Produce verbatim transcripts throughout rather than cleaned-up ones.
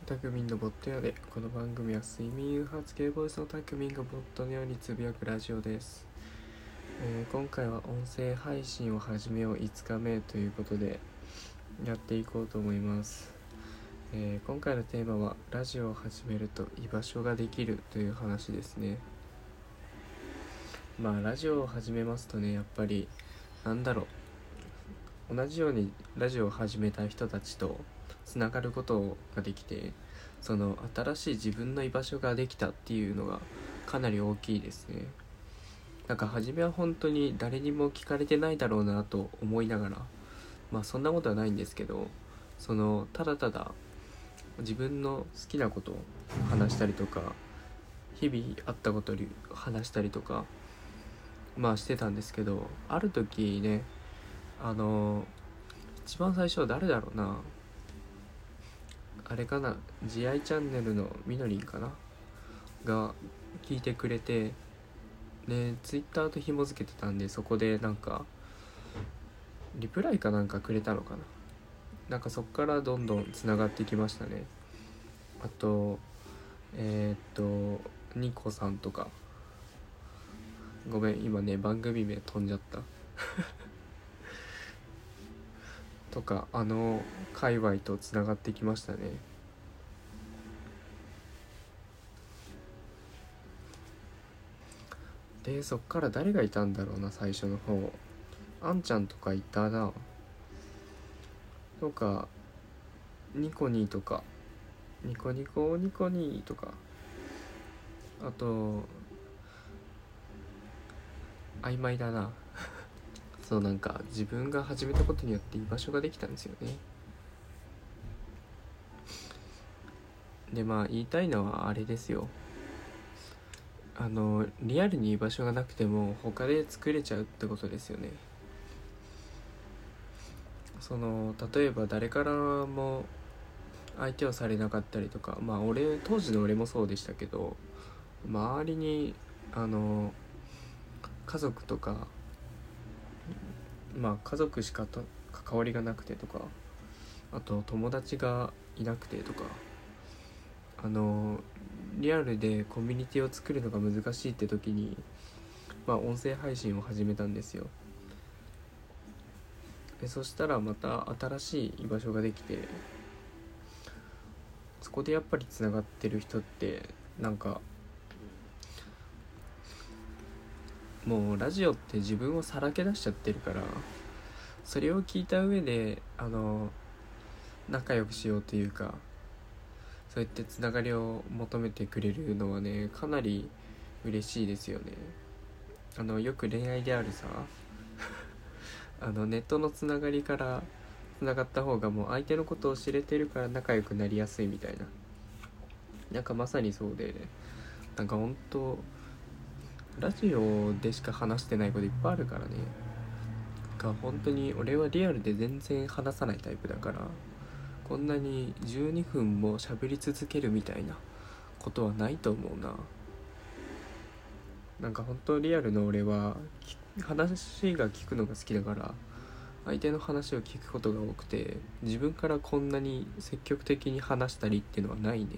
タクミンのボット屋で、この番組は睡眠誘発系ボイスのタクミンがボットのようにつぶやくラジオです。えー、今回は音声配信を始めよういつかめということでやっていこうと思います。えー、今回のテーマはラジオを始めると居場所ができるという話ですね。まあラジオを始めますとね、やっぱりなんだろう同じようにラジオを始めた人たちとつながることができて、その新しい自分の居場所ができたっていうのがかなり大きいですね。なんか初めは本当に誰にも聞かれてないだろうなと思いながら、まあそんなことはないんですけど、そのただただ自分の好きなことを話したりとか、日々あったことを話したりとかまあしてたんですけど、ある時ね、あの一番最初は誰だろうな、あれかな、慈愛チャンネルのみのりんかなが聞いてくれて、でツイッターと紐付けてたんで、そこでなんかリプライかなんかくれたのかな。なんかそっからどんどんつながってきましたね。あとえー、っとニコさんとか、ごめん今ね番組名飛んじゃったとか、あの界隈とつながってきましたね。でそっから誰がいたんだろうな、最初の方あんちゃんとかいたなとか、ニコニーとか、ニコニコニコニーとか、あと曖昧だなそう、なんか自分が始めたことによって居場所ができたんですよね。でまあ言いたいのはあれですよ、あのリアルに居場所がなくても他で作れちゃうってことですよね。その例えば誰からも相手をされなかったりとか、まあ俺当時の俺もそうでしたけど、周りにあの家族とか、まあ家族しかと関わりがなくてとか、あと友達がいなくてとか、あのリアルでコミュニティを作るのが難しいって時に、まあ音声配信を始めたんですよ。でそしたらまた新しい居場所ができて、そこでやっぱりつながってる人ってなんかもうラジオって自分をさらけ出しちゃってるから、それを聞いた上であの仲良くしようというか、そうやってつながりを求めてくれるのはね、かなり嬉しいですよね。あのよく恋愛であるさあのネットのつながりからつながった方がもう相手のことを知れてるから仲良くなりやすいみたいな、なんかまさにそうで、なんかほんとラジオでしか話してないこといっぱいあるからね。が本当に俺はリアルで全然話さないタイプだから、こんなにじゅうにふんも喋り続けるみたいなことはないと思うな。なんか本当リアルの俺は話が聞くのが好きだから、相手の話を聞くことが多くて、自分からこんなに積極的に話したりっていうのはないね。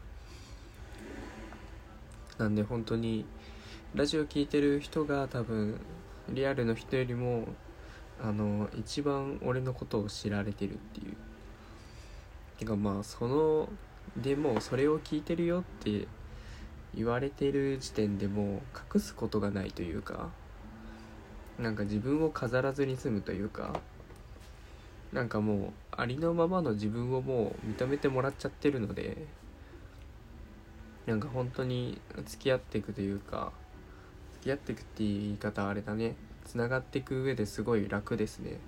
なんで本当にラジオ聞いてる人が多分リアルの人よりもあの一番俺のことを知られてるっていう。てかまあそのでもそれを聞いてるよって言われてる時点でもう隠すことがないというか、なんか自分を飾らずに済むというか、なんかもうありのままの自分をもう認めてもらっちゃってるので、なんか本当に付き合っていくというか、付き合っていくっていう言い方はあれだね、つながっていく上ですごい楽ですね。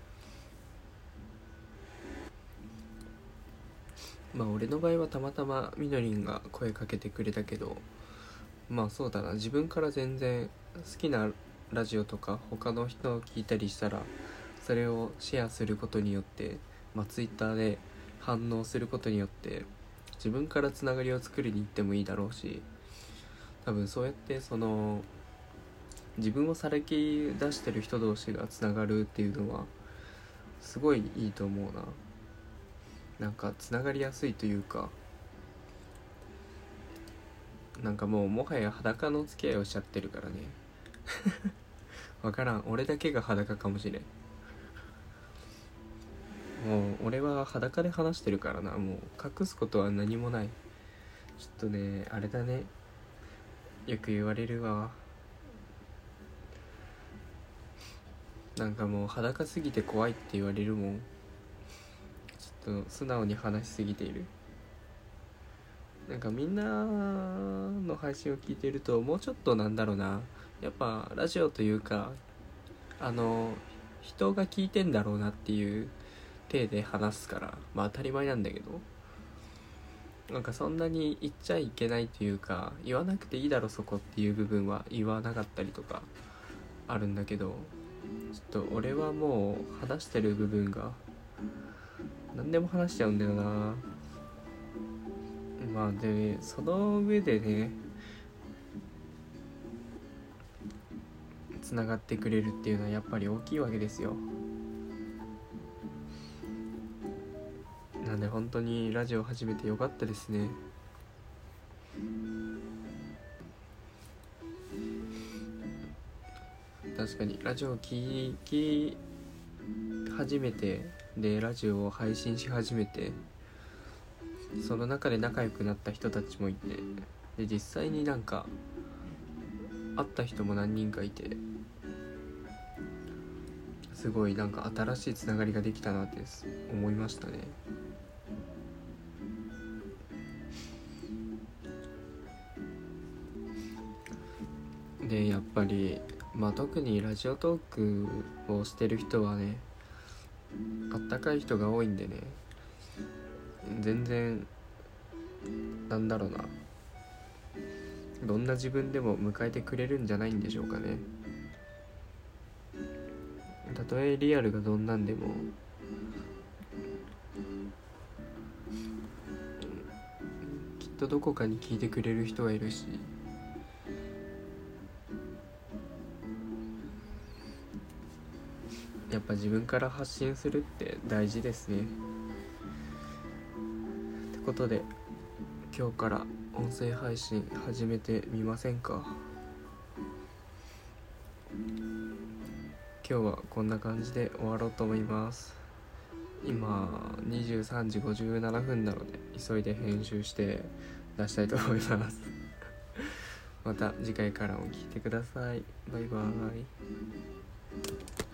まあ俺の場合はたまたまみのりんが声かけてくれたけど、まあそうだな、自分から全然好きなラジオとか他の人を聞いたりしたら、それをシェアすることによって、まあツイッターで反応することによって自分からつながりを作りに行ってもいいだろうし、多分そうやってその自分をさらけ出してる人同士がつながるっていうのはすごいいいと思うな。なんかつながりやすいというか、 なんかもうもはや裸の付き合いをしちゃってるからねわからん、俺だけが裸かもしれん。もう俺は裸で話してるからな。もう隠すことは何もない。ちょっとね、あれだね、よく言われるわ。なんかもう裸すぎて怖いって言われるもん。ちょっと素直に話しすぎている。なんかみんなの配信を聞いてると、もうちょっとなんだろうな、やっぱラジオというか、あの人が聞いてんだろうなっていう体で話すから、まあ当たり前なんだけど、なんかそんなに言っちゃいけないというか、言わなくていいだろそこっていう部分は言わなかったりとかあるんだけど、ちょっと俺はもう話してる部分が何でも話しちゃうんだよな。まあで、その上でね、つながってくれるっていうのはやっぱり大きいわけですよ。なんで本当にラジオ始めてよかったですね。確かにラジオを聞き始めて、でラジオを配信し始めて、その中で仲良くなった人たちもいて、で実際になんか会った人も何人かいて、すごいなんか新しいつながりができたなって思いましたね。でやっぱりまあ特にラジオトークをしてる人はね、あったかい人が多いんでね、全然なんだろうな、どんな自分でも迎えてくれるんじゃないんでしょうかね。たとえリアルがどんなんでも、きっとどこかに聞いてくれる人がいるし、やっぱ自分から発信するって大事ですね。ってことで今日から音声配信始めてみませんか。今日はこんな感じで終わろうと思います。今にじゅうさんじごじゅうななふんなので、急いで編集して出したいと思いますまた次回からも聞いてください。バイバーイ。